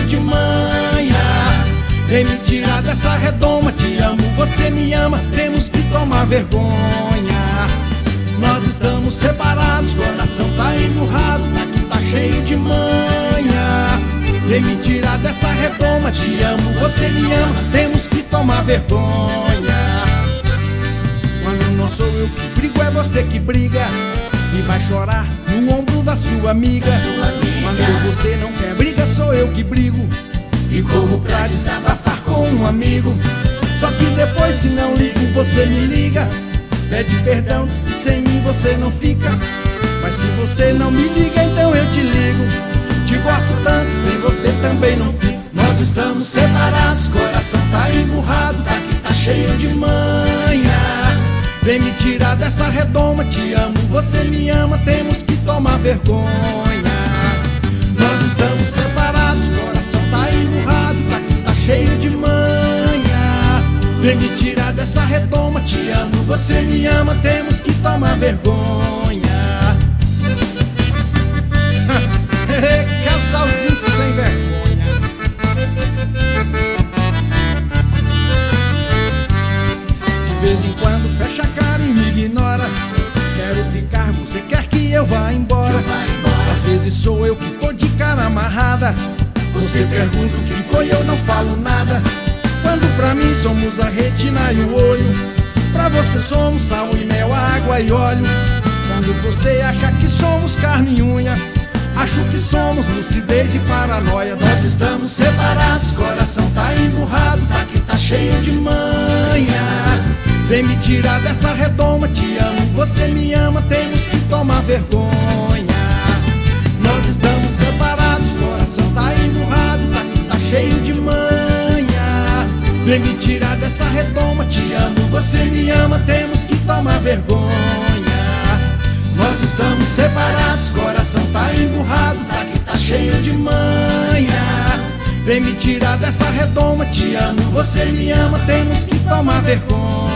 de manha. Vem me tirar dessa redoma, te amo, você me ama, temos que tomar vergonha. Nós estamos separados, coração tá emburrado, daqui tá cheio de manha. Vem me tirar dessa redoma, te amo, você me ama, temos que tomar vergonha. Quando não sou eu que brigo, é você que briga e vai chorar no ombro da sua amiga. Quando você não quer briga, sou eu que brigo e corro pra desabafar com um amigo. Só que depois, se não ligo, você me liga, pede perdão, diz que sem mim você não fica. Mas se você não me liga, então eu te ligo. Te gosto tanto, sem você também não fico. Nós estamos separados, coração tá emburrado, daqui tá cheio de manha. Vem me tirar dessa redoma, te amo, você me ama, temos que tomar vergonha. Nós estamos separados, coração tá emburrado, daqui tá cheio de manha. Vem me tirar dessa redoma, te amo, você me ama, temos que tomar vergonha. Casalzinho sem vergonha. De vez em quando fecha a cara e me ignora. Quero ficar, você quer que eu vá embora. Às vezes sou eu que tô de cara amarrada. Você pergunta o que foi, eu não falo nada. Quando pra mim somos a retina e o olho, pra você somos sal e mel, água e óleo. Quando você acha que somos carne e unha, acho que somos lucidez e paranoia. Nós estamos separados, coração tá emburrado, daqui tá cheio de manha. Vem me tirar dessa redoma, te amo, você me ama, temos que tomar vergonha. Nós estamos separados, coração tá emburrado, daqui tá cheio de manha. Vem me tirar dessa redoma, te amo, você me ama, temos que tomar vergonha. Nós estamos separados, coração tá emburrado, daqui tá cheio de manha. Vem me tirar dessa redoma, te amo, você me ama, temos que tomar vergonha.